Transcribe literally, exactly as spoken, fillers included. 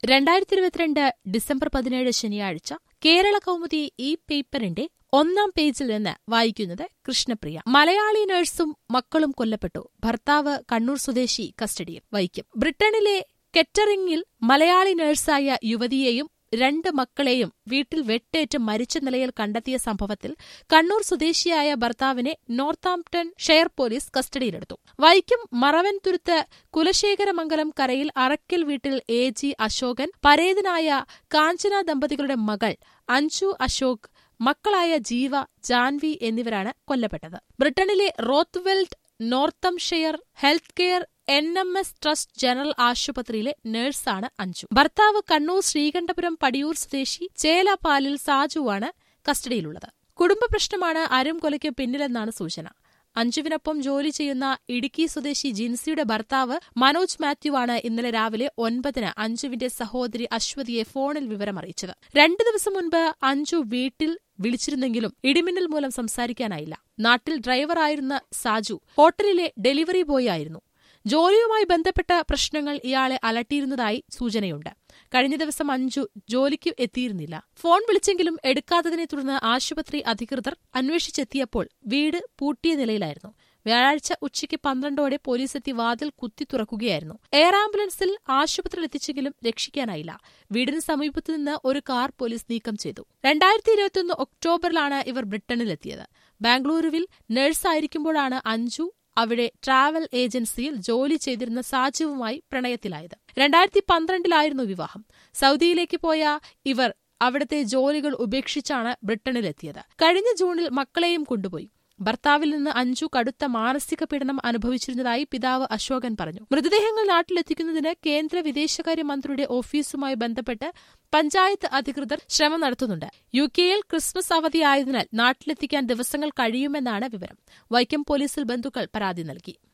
രണ്ടായിരത്തി ഇരുപത്തിരണ്ട് ഡിസംബർ പതിനേഴ് ശനിയാഴ്ച കേരള കൗമുദി ഈ പേപ്പറിന്റെ ഒന്നാം പേജിൽ നിന്ന് വായിക്കുന്നത് കൃഷ്ണപ്രിയ. മലയാളി നഴ്സും മക്കളും കൊല്ലപ്പെട്ടു. ഭർത്താവ് കണ്ണൂർ സ്വദേശി കസ്റ്റഡിയിൽ. വൈക്കം. ബ്രിട്ടനിലെ കെറ്ററിംഗിൽ മലയാളി നഴ്സായ യുവതിയെയും രണ്ട് മക്കളെയും വീട്ടിൽ വെട്ടേറ്റ് മരിച്ച നിലയിൽ കണ്ടെത്തിയ സംഭവത്തിൽ കണ്ണൂർ സ്വദേശിയായ ഭർത്താവിനെ നോർത്താംപ്ടൺ ഷെയർ പോലീസ് കസ്റ്റഡിയിലെടുത്തു. വൈക്കം മറവൻതുരുത്ത് കുലശേഖരമംഗലം കരയിൽ അറക്കൽ വീട്ടിൽ എ ജി അശോകൻ, പരേതനായ കാഞ്ചന ദമ്പതികളുടെ മകൾ അഞ്ജു അശോക്, മക്കളായ ജീവ, ജാൻവി എന്നിവരാണ് കൊല്ലപ്പെട്ടത്. ബ്രിട്ടനിലെ Rothwell Northamptonshire health care N M S trust general ആശുപത്രിയിലെ നഴ്സാണ് അഞ്ജു. ഭർത്താവ് കണ്ണൂർ ശ്രീകണ്ഠപുരം പടിയൂർ സ്വദേശി ചേലപ്പാലിൽ സാജുവാണ് കസ്റ്റഡിയിലുള്ളത്. കുടുംബ പ്രശ്നമാണ് അരും കൊലയ്ക്ക് പിന്നിലെന്നാണ് സൂചന. അഞ്ജുവിനൊപ്പം ജോലി ചെയ്യുന്ന ഇടുക്കി സ്വദേശി ജിൻസിയുടെ ഭർത്താവ് മനോജ് മാത്യുവാണ് ഇന്നലെ രാവിലെ ഒൻപതിന് അഞ്ജുവിന്റെ സഹോദരി അശ്വതിയെ ഫോണിൽ വിവരമറിയിച്ചത്. രണ്ടു ദിവസം മുൻപ് അഞ്ജു വീട്ടിൽ വിളിച്ചിരുന്നെങ്കിലും ഇടിമിന്നൽ മൂലം സംസാരിക്കാനായില്ല. നാട്ടിൽ ഡ്രൈവറായിരുന്ന സാജു ഹോട്ടലിലെ ഡെലിവറി ബോയ് ആയിരുന്നു. ജോലിയുമായി ബന്ധപ്പെട്ട പ്രശ്നങ്ങൾ ഇയാളെ അലട്ടിയിരുന്നതായി സൂചനയുണ്ട്. കഴിഞ്ഞ ദിവസം അഞ്ജു ജോലിക്ക് എത്തിയിരുന്നില്ല. ഫോൺ വിളിച്ചെങ്കിലും എടുക്കാത്തതിനെ തുടർന്ന് ആശുപത്രി അധികൃതർ അന്വേഷിച്ചെത്തിയപ്പോൾ വീട് പൂട്ടിയ നിലയിലായിരുന്നു. വ്യാഴാഴ്ച ഉച്ചയ്ക്ക് പന്ത്രണ്ടോടെ പോലീസെത്തി വാതിൽ കുത്തി തുറക്കുകയായിരുന്നു. എയർ ആംബുലൻസിൽ ആശുപത്രിയിൽ എത്തിച്ചെങ്കിലും രക്ഷിക്കാനായില്ല. വീടിന് സമീപത്തുനിന്ന് ഒരു കാർ പോലീസ് നീക്കം ചെയ്തു. രണ്ടായിരത്തി ഇരുപത്തിയൊന്ന് ഒക്ടോബറിലാണ് ഇവർ ബ്രിട്ടനിലെത്തിയത്. ബാംഗ്ലൂരുവിൽ നഴ്സായിരിക്കുമ്പോഴാണ് അഞ്ജു അവിടെ ട്രാവൽ ഏജൻസിയിൽ ജോലി ചെയ്തിരുന്ന സാജുവുമായി പ്രണയത്തിലായത്. രണ്ടായിരത്തി പന്ത്രണ്ടിലായിരുന്നു വിവാഹം. സൗദിയിലേക്ക് പോയ ഇവർ അവിടുത്തെ ജോലികൾ ഉപേക്ഷിച്ചാണ് ബ്രിട്ടനിലെത്തിയത്. കഴിഞ്ഞ ജൂണിൽ മക്കളെയും കൊണ്ടുപോയി. ഭർത്താവിൽ നിന്ന് അഞ്ജു കടുത്ത മാനസിക പീഡനം അനുഭവിച്ചിരുന്നതായി പിതാവ് അശോകൻ പറഞ്ഞു. മൃതദേഹങ്ങൾ നാട്ടിലെത്തിക്കുന്നതിന് കേന്ദ്ര വിദേശകാര്യ മന്ത്രിയുടെ ഓഫീസുമായി ബന്ധപ്പെട്ട് പഞ്ചായത്ത് അധികൃതർ ശ്രമം നടത്തുന്നുണ്ട്. യു കെയിൽ ക്രിസ്മസ് അവധിയായതിനാൽ നാട്ടിലെത്തിക്കാൻ ദിവസങ്ങൾ കഴിയുമെന്നാണ് വിവരം. വൈക്കം പോലീസിൽ ബന്ധുക്കൾ പരാതി നൽകി.